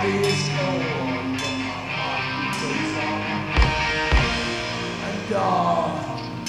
body is cold, but my heart beats on. And